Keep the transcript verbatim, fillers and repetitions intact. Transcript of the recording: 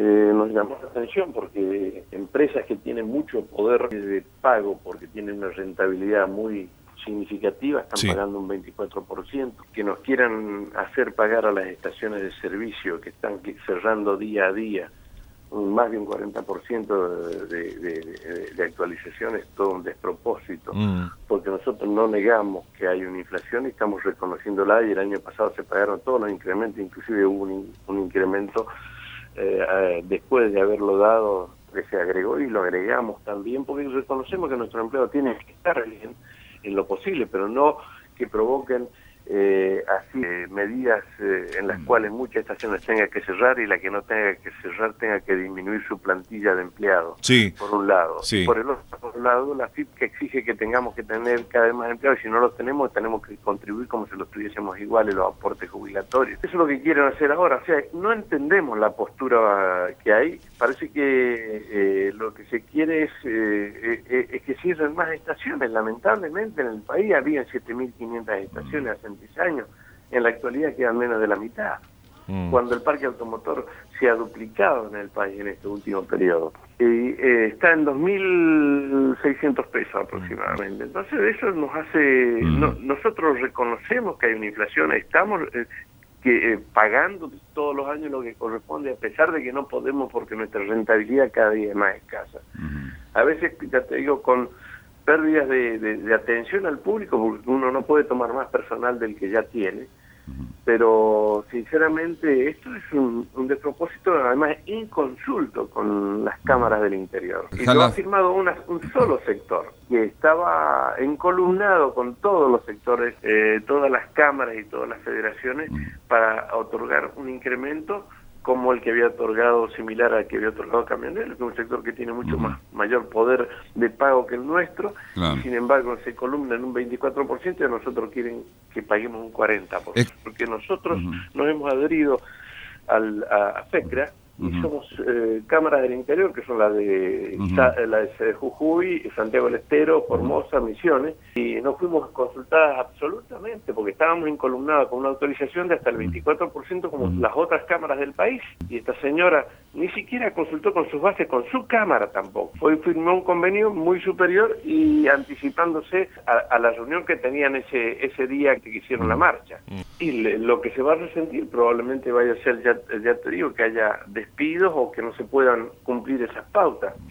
eh, nos llamó la atención porque empresas que tienen mucho poder de pago, porque tienen una rentabilidad muy significativa, están sí. pagando un veinticuatro por ciento, que nos quieran hacer pagar a las estaciones de servicio que están cerrando día a día más de un cuarenta por ciento de, de, de, de actualizaciones, todo un despropósito, mm. porque nosotros no negamos que hay una inflación y estamos reconociéndola, y el año pasado se pagaron todos los incrementos, inclusive hubo un, un incremento eh, eh, después de haberlo dado, que se agregó, y lo agregamos también, porque reconocemos que nuestro empleo tiene que estar bien en lo posible, pero no que provoquen Eh, así eh, medidas eh, en las cuales muchas estaciones tengan que cerrar y la que no tenga que cerrar tenga que disminuir su plantilla de empleados, sí. por un lado. Sí. Por el otro lado, la F I P que exige que tengamos que tener cada vez más empleados, y si no los tenemos, tenemos que contribuir como si los tuviésemos iguales los aportes jubilatorios. Eso es lo que quieren hacer ahora. O sea, no entendemos la postura que hay. Parece que eh, lo que se quiere es, eh, eh, es que cierren más estaciones. Lamentablemente en el país había siete mil quinientas estaciones hace años, en la actualidad quedan menos de la mitad, mm. cuando el parque automotor se ha duplicado en el país en este último periodo. Y eh, está en dos mil seiscientos pesos aproximadamente. Entonces eso nos hace, mm. no, nosotros reconocemos que hay una inflación, estamos eh, que eh, pagando todos los años lo que corresponde, a pesar de que no podemos porque nuestra rentabilidad cada día es más escasa. Mm. A veces, ya te digo, con pérdidas de, de, de atención al público, porque uno no puede tomar más personal del que ya tiene, uh-huh. pero sinceramente esto es un, un despropósito, además inconsulto con las cámaras del interior. Y lo ha firmado una, un solo sector, que estaba encolumnado con todos los sectores, eh, todas las cámaras y todas las federaciones, uh-huh. para otorgar un incremento como el que había otorgado, similar al que había otorgado Camioneros, que es un sector que tiene mucho uh-huh. más mayor poder de pago que el nuestro, claro. y sin embargo se columna en un veinticuatro por ciento y a nosotros quieren que paguemos un cuarenta por ciento, es... porque nosotros uh-huh. nos hemos adherido al, a, a FECRA, y uh-huh. somos eh, cámaras del interior, que son las de, uh-huh. Sa, la de Jujuy, Santiago del Estero, Formosa, uh-huh. Misiones, y no fuimos consultadas absolutamente, porque estábamos incolumnados con una autorización de hasta el veinticuatro por ciento como uh-huh. las otras cámaras del país, y esta señora ni siquiera consultó con sus bases, con su cámara tampoco. Fue firmó un convenio muy superior y anticipándose a, a la reunión que tenían ese ese día que hicieron uh-huh. la marcha. Uh-huh. Y le, lo que se va a resentir probablemente vaya a ser, ya, ya te digo, que haya despidos o que no se puedan cumplir esas pautas.